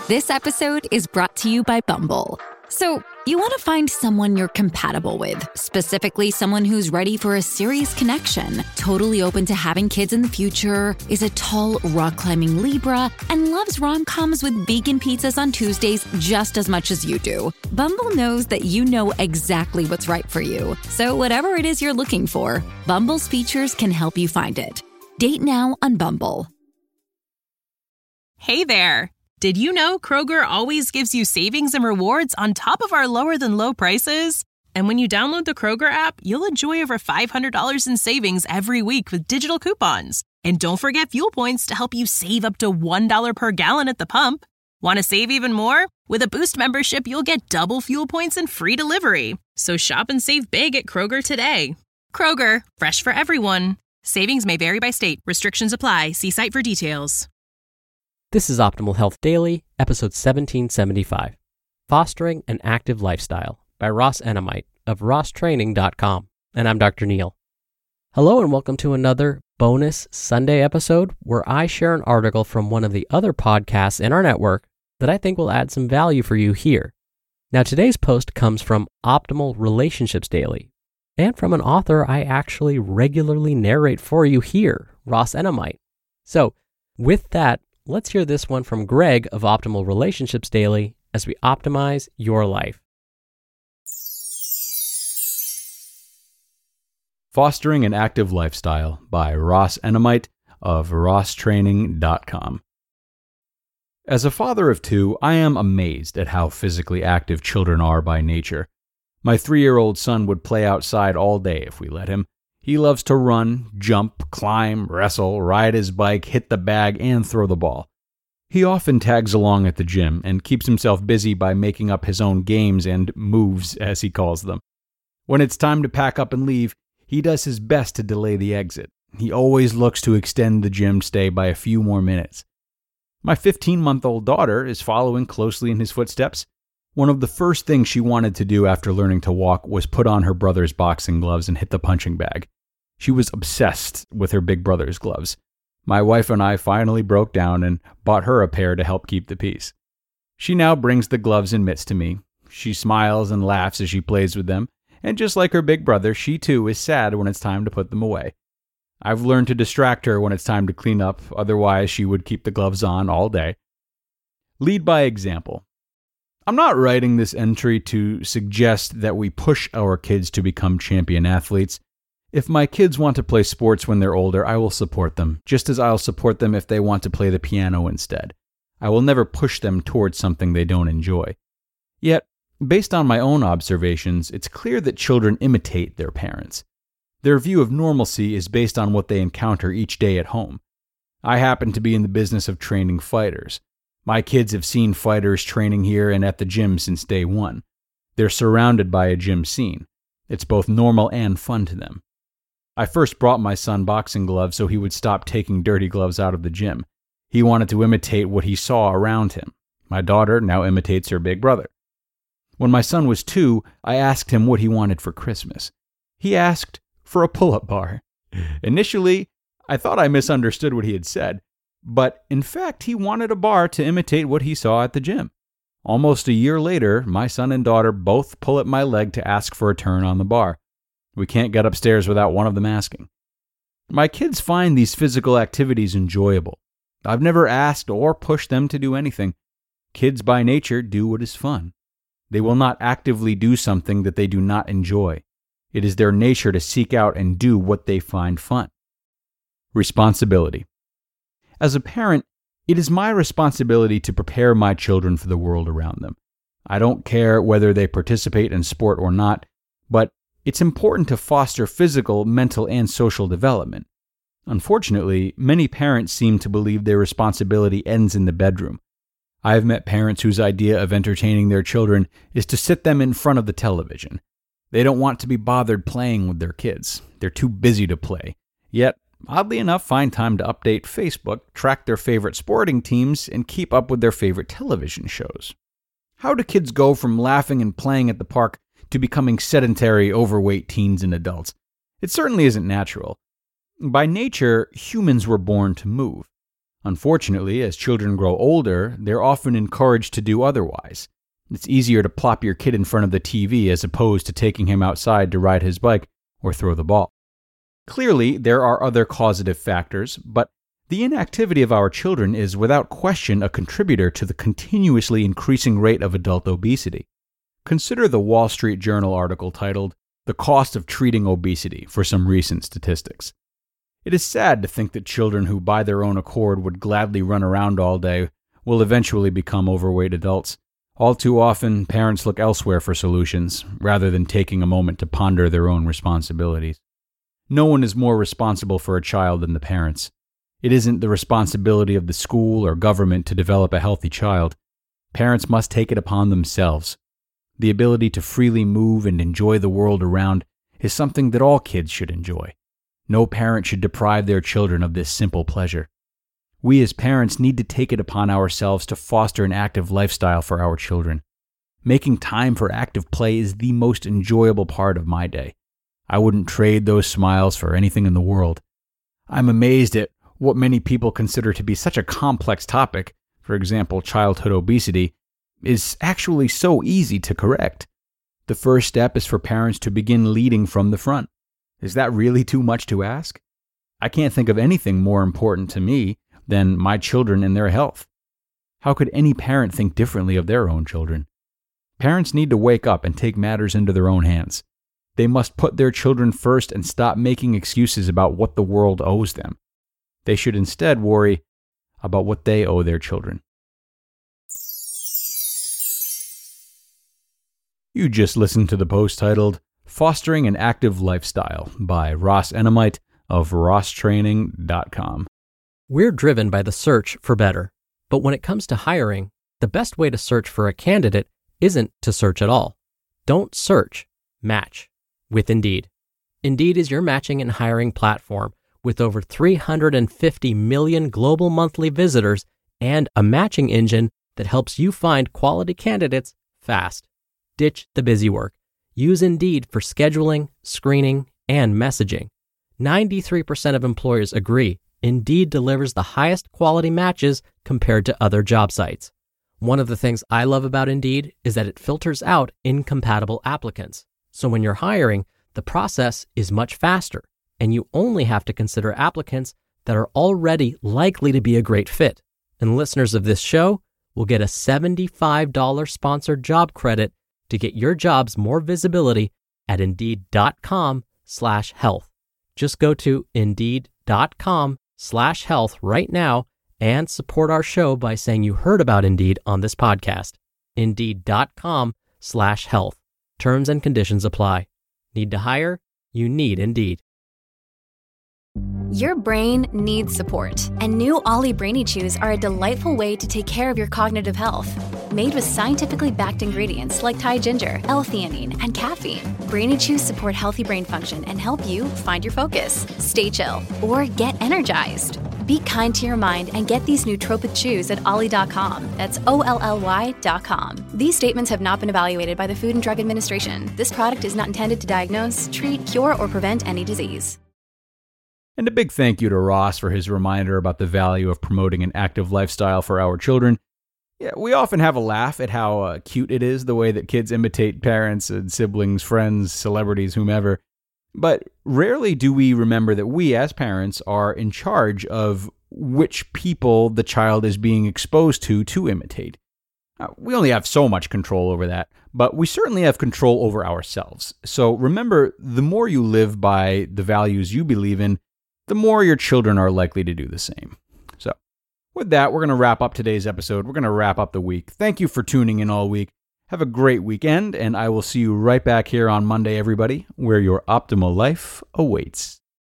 This episode is brought to you by Bumble. So, you want to find someone you're compatible with, specifically someone who's ready for a serious connection, totally open to having kids in the future, is a tall, rock-climbing Libra, and loves rom-coms with vegan pizzas on Tuesdays just as much as you do. Bumble knows that you know exactly what's right for you. So whatever it is you're looking for, Bumble's features can help you find it. Date now on Bumble. Hey there. Did you know Kroger always gives you savings and rewards on top of our lower-than-low prices? And when you download the Kroger app, you'll enjoy over $500 in savings every week with digital coupons. And don't forget fuel points to help you save up to $1 per gallon at the pump. Want to save even more? With a Boost membership, you'll get double fuel points and free delivery. So shop and save big at Kroger today. Kroger, fresh for everyone. Savings may vary by state. Restrictions apply. See site for details. This is Optimal Health Daily, episode 1775, Fostering an Active Lifestyle by Ross Enamait of rosstraining.com, and I'm Dr. Neal. Hello and welcome to another bonus Sunday episode where I share an article from one of the other podcasts in our network that I think will add some value for you here. Now today's post comes from Optimal Relationships Daily, and from an author I actually regularly narrate for you here, Ross Enamait. So with that, let's hear this one from Greg of Optimal Relationships Daily as we optimize your life. Fostering an Active Lifestyle by Ross Enamait of rosstraining.com. As a father of two, I am amazed at how physically active children are by nature. My 3-year-old son would play outside all day if we let him. He loves to run, jump, climb, wrestle, ride his bike, hit the bag, and throw the ball. He often tags along at the gym and keeps himself busy by making up his own games and moves, as he calls them. When it's time to pack up and leave, he does his best to delay the exit. He always looks to extend the gym stay by a few more minutes. My 15-month-old daughter is following closely in his footsteps. One of the first things she wanted to do after learning to walk was put on her brother's boxing gloves and hit the punching bag. She was obsessed with her big brother's gloves. My wife and I finally broke down and bought her a pair to help keep the peace. She now brings the gloves and mitts to me. She smiles and laughs as she plays with them, and just like her big brother, she too is sad when it's time to put them away. I've learned to distract her when it's time to clean up, otherwise she would keep the gloves on all day. Lead by example. I'm not writing this entry to suggest that we push our kids to become champion athletes. If my kids want to play sports when they're older, I will support them, just as I'll support them if they want to play the piano instead. I will never push them towards something they don't enjoy. Yet, based on my own observations, it's clear that children imitate their parents. Their view of normalcy is based on what they encounter each day at home. I happen to be in the business of training fighters. My kids have seen fighters training here and at the gym since day one. They're surrounded by a gym scene. It's both normal and fun to them. I first brought my son boxing gloves so he would stop taking dirty gloves out of the gym. He wanted to imitate what he saw around him. My daughter now imitates her big brother. When my son was 2, I asked him what he wanted for Christmas. He asked for a pull-up bar. Initially, I thought I misunderstood what he had said, but in fact, he wanted a bar to imitate what he saw at the gym. Almost a year later, my son and daughter both pull at my leg to ask for a turn on the bar. We can't get upstairs without one of them asking. My kids find these physical activities enjoyable. I've never asked or pushed them to do anything. Kids by nature do what is fun. They will not actively do something that they do not enjoy. It is their nature to seek out and do what they find fun. Responsibility. As a parent, it is my responsibility to prepare my children for the world around them. I don't care whether they participate in sport or not, but it's important to foster physical, mental, and social development. Unfortunately, many parents seem to believe their responsibility ends in the bedroom. I have met parents whose idea of entertaining their children is to sit them in front of the television. They don't want to be bothered playing with their kids. They're too busy to play. Yet, oddly enough, find time to update Facebook, track their favorite sporting teams, and keep up with their favorite television shows. How do kids go from laughing and playing at the park to becoming sedentary, overweight teens and adults? It certainly isn't natural. By nature, humans were born to move. Unfortunately, as children grow older, they're often encouraged to do otherwise. It's easier to plop your kid in front of the TV as opposed to taking him outside to ride his bike or throw the ball. Clearly, there are other causative factors, but the inactivity of our children is without question a contributor to the continuously increasing rate of adult obesity. Consider the Wall Street Journal article titled, "The Cost of Treating Obesity," for some recent statistics. It is sad to think that children who by their own accord would gladly run around all day will eventually become overweight adults. All too often, parents look elsewhere for solutions, rather than taking a moment to ponder their own responsibilities. No one is more responsible for a child than the parents. It isn't the responsibility of the school or government to develop a healthy child. Parents must take it upon themselves. The ability to freely move and enjoy the world around is something that all kids should enjoy. No parent should deprive their children of this simple pleasure. We as parents need to take it upon ourselves to foster an active lifestyle for our children. Making time for active play is the most enjoyable part of my day. I wouldn't trade those smiles for anything in the world. I'm amazed at what many people consider to be such a complex topic, for example, childhood obesity, is actually so easy to correct. The first step is for parents to begin leading from the front. Is that really too much to ask? I can't think of anything more important to me than my children and their health. How could any parent think differently of their own children? Parents need to wake up and take matters into their own hands. They must put their children first and stop making excuses about what the world owes them. They should instead worry about what they owe their children. You just listened to the post titled, "Fostering an Active Lifestyle" by Ross Enamait of RossTraining.com. We're driven by the search for better. But when it comes to hiring, the best way to search for a candidate isn't to search at all. Don't search, match with Indeed. Indeed is your matching and hiring platform with over 350 million global monthly visitors and a matching engine that helps you find quality candidates fast. Ditch the busy work. Use Indeed for scheduling, screening, and messaging. 93% of employers agree Indeed delivers the highest quality matches compared to other job sites. One of the things I love about Indeed is that it filters out incompatible applicants. So when you're hiring, the process is much faster, and you only have to consider applicants that are already likely to be a great fit. And listeners of this show will get a $75 sponsored job credit to get your jobs more visibility at Indeed.com/health. Just go to Indeed.com/health right now and support our show by saying you heard about Indeed on this podcast. Indeed.com/health. Terms and conditions apply. Need to hire? You need Indeed. Your brain needs support, and new Ollie Brainy Chews are a delightful way to take care of your cognitive health. Made with scientifically backed ingredients like Thai ginger, L-theanine, and caffeine, Brainy Chews support healthy brain function and help you find your focus, stay chill, or get energized. Be kind to your mind and get these nootropic chews at ollie.com. That's OLLY.com. These statements have not been evaluated by the Food and Drug Administration. This product is not intended to diagnose, treat, cure, or prevent any disease. And a big thank you to Ross for his reminder about the value of promoting an active lifestyle for our children. Yeah, we often have a laugh at how cute it is, the way that kids imitate parents and siblings, friends, celebrities, whomever. But rarely do we remember that we, as parents, are in charge of which people the child is being exposed to imitate. We only have so much control over that, but we certainly have control over ourselves. So remember, the more you live by the values you believe in, the more your children are likely to do the same. So with that, we're going to wrap up today's episode. We're going to wrap up the week. Thank you for tuning in all week. Have a great weekend, and I will see you right back here on Monday, everybody, where your optimal life awaits.